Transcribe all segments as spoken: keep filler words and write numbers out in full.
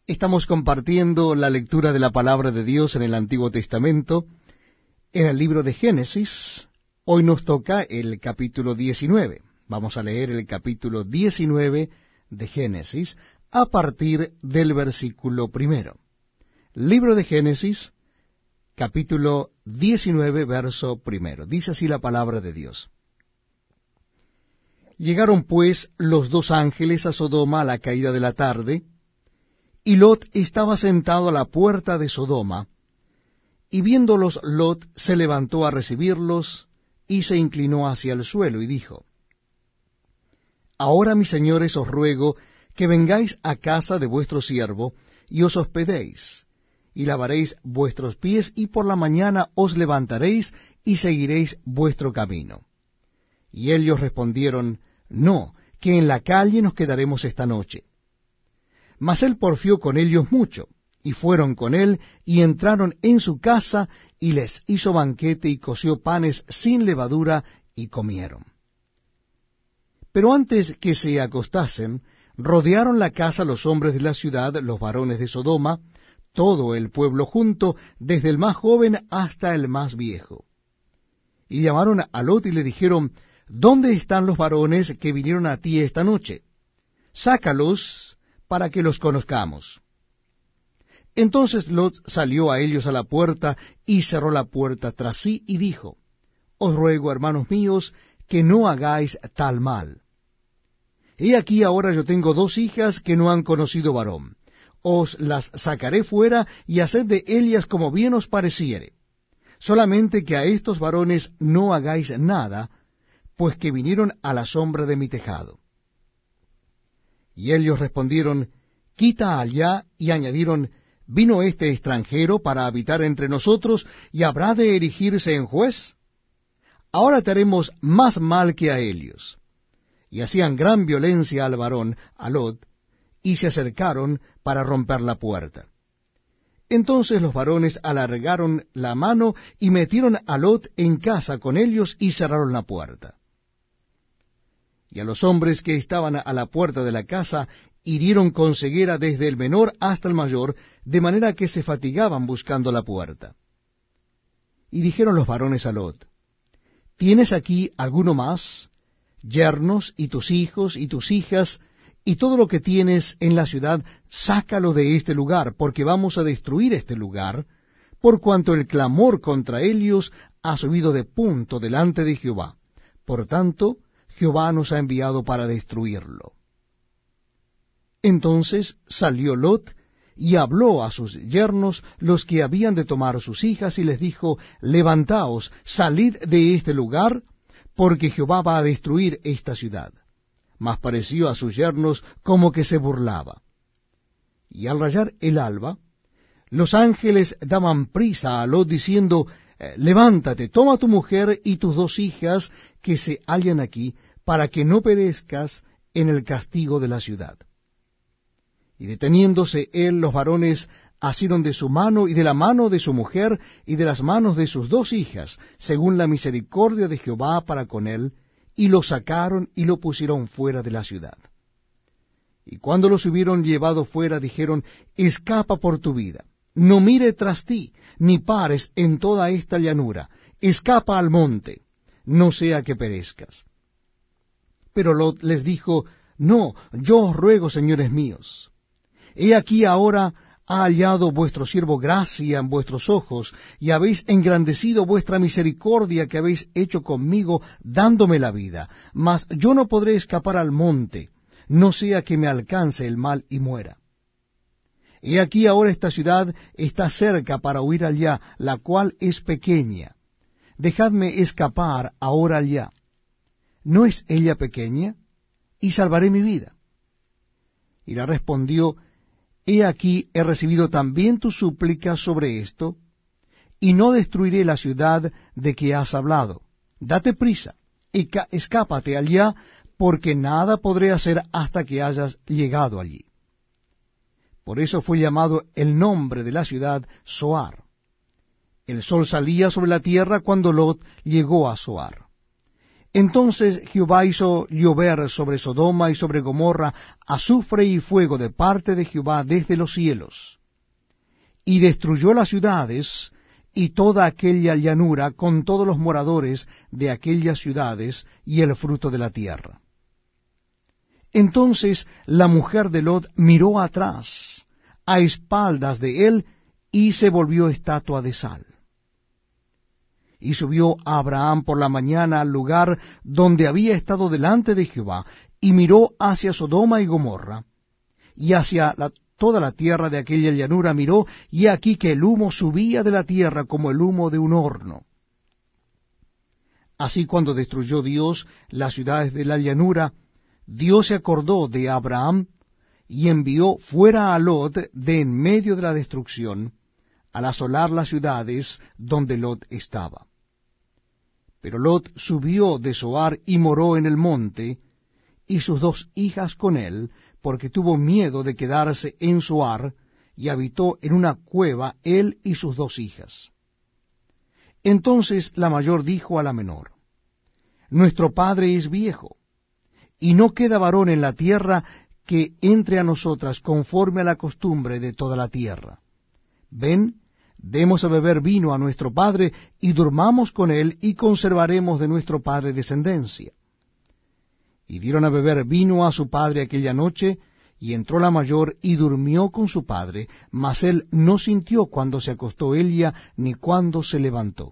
Estamos compartiendo la lectura de la palabra de Dios en el Antiguo Testamento, en el libro de Génesis. Hoy nos toca el capítulo diecinueve. Vamos a leer el capítulo diecinueve de Génesis a partir del versículo primero. Libro de Génesis, capítulo diecinueve, verso primero. Dice así la palabra de Dios. Llegaron pues los dos ángeles a Sodoma a la caída de la tarde, y Lot estaba sentado a la puerta de Sodoma, y viéndolos Lot se levantó a recibirlos, y se inclinó hacia el suelo, y dijo, Ahora, mis señores, os ruego que vengáis a casa de vuestro siervo, y os hospedéis, y lavaréis vuestros pies, y por la mañana os levantaréis, y seguiréis vuestro camino. Y ellos respondieron, No, que en la calle nos quedaremos esta noche. Mas él porfió con ellos mucho, y fueron con él, y entraron en su casa, y les hizo banquete, y coció panes sin levadura, y comieron. Pero antes que se acostasen, rodearon la casa los hombres de la ciudad, los varones de Sodoma, todo el pueblo junto, desde el más joven hasta el más viejo. Y llamaron a Lot y le dijeron, ¿Dónde están los varones que vinieron a ti esta noche? Sácalos para que los conozcamos. Entonces Lot salió a ellos a la puerta y cerró la puerta tras sí y dijo, Os ruego, hermanos míos, que no hagáis tal mal. He aquí ahora yo tengo dos hijas que no han conocido varón. Os las sacaré fuera y haced de ellas como bien os pareciere. Solamente que a estos varones no hagáis nada, pues que vinieron a la sombra de mi tejado. Y ellos respondieron, Quita allá, y añadieron, ¿Vino este extranjero para habitar entre nosotros, y habrá de erigirse en juez? Ahora te haremos más mal que a ellos. Y hacían gran violencia al varón, a Lot, y se acercaron para romper la puerta. Entonces los varones alargaron la mano, y metieron a Lot en casa con ellos, y cerraron la puerta. Y a los hombres que estaban a la puerta de la casa hirieron con ceguera desde el menor hasta el mayor, de manera que se fatigaban buscando la puerta. Y dijeron los varones a Lot, ¿Tienes aquí alguno más, yernos, y tus hijos, y tus hijas, y todo lo que tienes en la ciudad, sácalo de este lugar, porque vamos a destruir este lugar, por cuanto el clamor contra ellos ha subido de punto delante de Jehová. Por tanto, Jehová nos ha enviado para destruirlo. Entonces salió Lot y habló a sus yernos, los que habían de tomar sus hijas, y les dijo, Levantaos, salid de este lugar, porque Jehová va a destruir esta ciudad. Mas pareció a sus yernos como que se burlaba. Y al rayar el alba, los ángeles daban prisa a Lot, diciendo, Levántate, toma tu mujer y tus dos hijas que se hallan aquí, para que no perezcas en el castigo de la ciudad. Y deteniéndose él, los varones asieron de su mano y de la mano de su mujer y de las manos de sus dos hijas, según la misericordia de Jehová para con él, y lo sacaron y lo pusieron fuera de la ciudad. Y cuando los hubieron llevado fuera, dijeron, Escapa por tu vida, no mire tras ti, ni pares en toda esta llanura, escapa al monte, no sea que perezcas. Pero Lot les dijo, No, yo os ruego, señores míos, he aquí ahora ha hallado vuestro siervo gracia en vuestros ojos, y habéis engrandecido vuestra misericordia que habéis hecho conmigo, dándome la vida. Mas yo no podré escapar al monte, no sea que me alcance el mal y muera. He aquí ahora esta ciudad está cerca para huir allá, la cual es pequeña. Dejadme escapar ahora allá. ¿No es ella pequeña? Y salvaré mi vida. Y le respondió, He aquí he recibido también tu súplica sobre esto, y no destruiré la ciudad de que has hablado. Date prisa, y escápate allá, porque nada podré hacer hasta que hayas llegado allí. Por eso fue llamado el nombre de la ciudad Zoar. El sol salía sobre la tierra cuando Lot llegó a Zoar. Entonces Jehová hizo llover sobre Sodoma y sobre Gomorra azufre y fuego de parte de Jehová desde los cielos, y destruyó las ciudades y toda aquella llanura con todos los moradores de aquellas ciudades y el fruto de la tierra. Entonces la mujer de Lot miró atrás, a espaldas de él, y se volvió estatua de sal. Y subió Abraham por la mañana al lugar donde había estado delante de Jehová, y miró hacia Sodoma y Gomorra, y hacia la, toda la tierra de aquella llanura miró, y he aquí que el humo subía de la tierra como el humo de un horno. Así cuando destruyó Dios las ciudades de la llanura, Dios se acordó de Abraham, y envió fuera a Lot de en medio de la destrucción, al asolar las ciudades donde Lot estaba. Pero Lot subió de Zoar y moró en el monte, y sus dos hijas con él, porque tuvo miedo de quedarse en Zoar, y habitó en una cueva él y sus dos hijas. Entonces la mayor dijo a la menor: Nuestro padre es viejo, y no queda varón en la tierra que entre a nosotras conforme a la costumbre de toda la tierra. Ven, demos a beber vino a nuestro padre, y durmamos con él, y conservaremos de nuestro padre descendencia. Y dieron a beber vino a su padre aquella noche, y entró la mayor, y durmió con su padre, mas él no sintió cuando se acostó ella, ni cuando se levantó.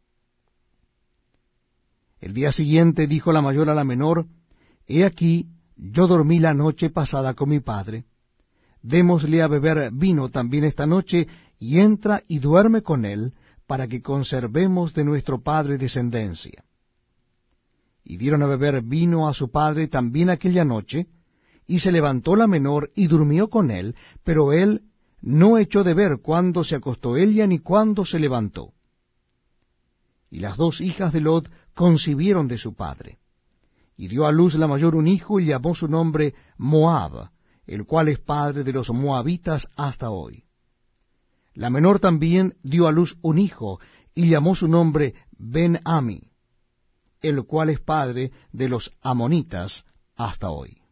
El día siguiente dijo la mayor a la menor: He aquí, yo dormí la noche pasada con mi padre. Démosle a beber vino también esta noche, y entra y duerme con él, para que conservemos de nuestro padre descendencia. Y dieron a beber vino a su padre también aquella noche, y se levantó la menor y durmió con él, pero él no echó de ver cuándo se acostó ella ni cuándo se levantó. Y las dos hijas de Lot concibieron de su padre. Y dio a luz la mayor un hijo, y llamó su nombre Moab, el cual es padre de los moabitas hasta hoy. La menor también dio a luz un hijo, y llamó su nombre Ben-Ami, el cual es padre de los amonitas hasta hoy.